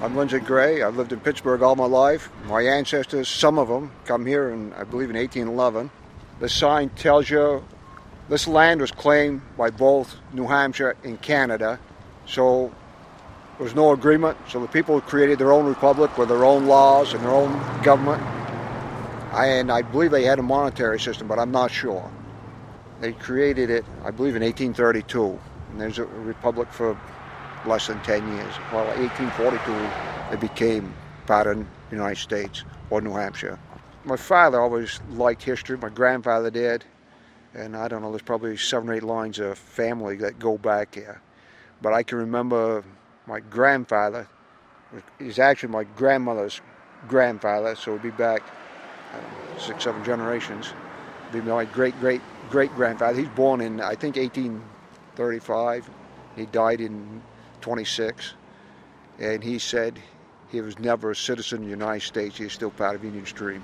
I'm Lindsay Gray. I've lived in Pittsburgh all my life. My ancestors, some of them, come here in, I believe, in 1811. The sign tells you this land was claimed by both New Hampshire and Canada, so there was no agreement. So the people created their own republic with their own laws and their own government. And I believe they had a monetary system, but I'm not sure. They created it, I believe, in 1832. And there's a republic for less than 10 years. Well, 1842, it became part of the United States or New Hampshire. My father always liked history. My grandfather did. And I don't know, there's probably 7 or 8 lines of family that go back here. But I can remember my grandfather is actually my grandmother's grandfather, so it'd be back 6, 7 generations. It'd be my great-great-great-grandfather. He's born in, I think, 1835. He died in 26. And he said he was never a citizen of the United States. He's still part of Indian Stream.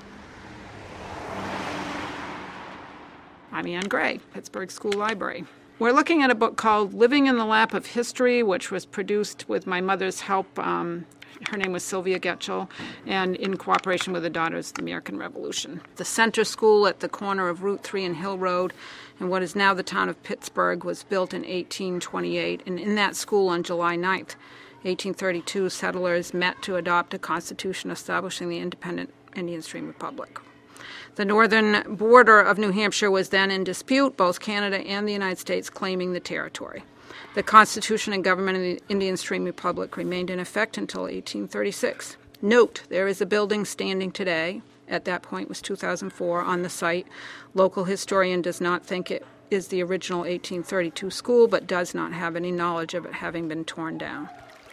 I'm Ann Gray, Pittsburgh School Library. We're looking at a book called Living in the Lap of History, which was produced with my mother's help. Her name was Sylvia Getchell, and in cooperation with the Daughters of the American Revolution. The Center School at the corner of Route 3 and Hill Road in what is now the town of Pittsburgh was built in 1828, and in that school on July 9th, 1832, settlers met to adopt a constitution establishing the independent Indian Stream Republic. The northern border of New Hampshire was then in dispute, both Canada and the United States claiming the territory. The Constitution and government of the Indian Stream Republic remained in effect until 1836. Note, there is a building standing today, at that point was 2004, on the site. Local historian does not think it is the original 1832 school, but does not have any knowledge of it having been torn down.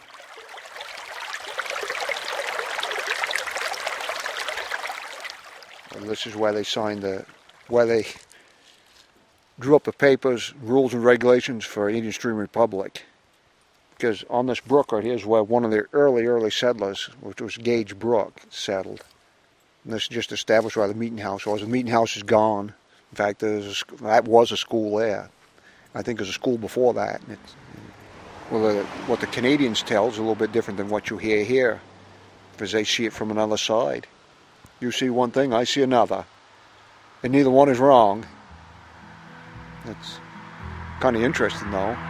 And this is where they signed where they drew up the papers, rules and regulations for Indian Stream Republic. Because on this brook right here is where one of the early settlers, which was Gage Brook, settled. And this is just established where the meeting house was. The meeting house is gone. In fact, that was a school there. I think there's a school before that. What the Canadians tell is a little bit different than what you hear here, because they see it from another side. You see one thing, I see another. And neither one is wrong. It's kind of interesting, though.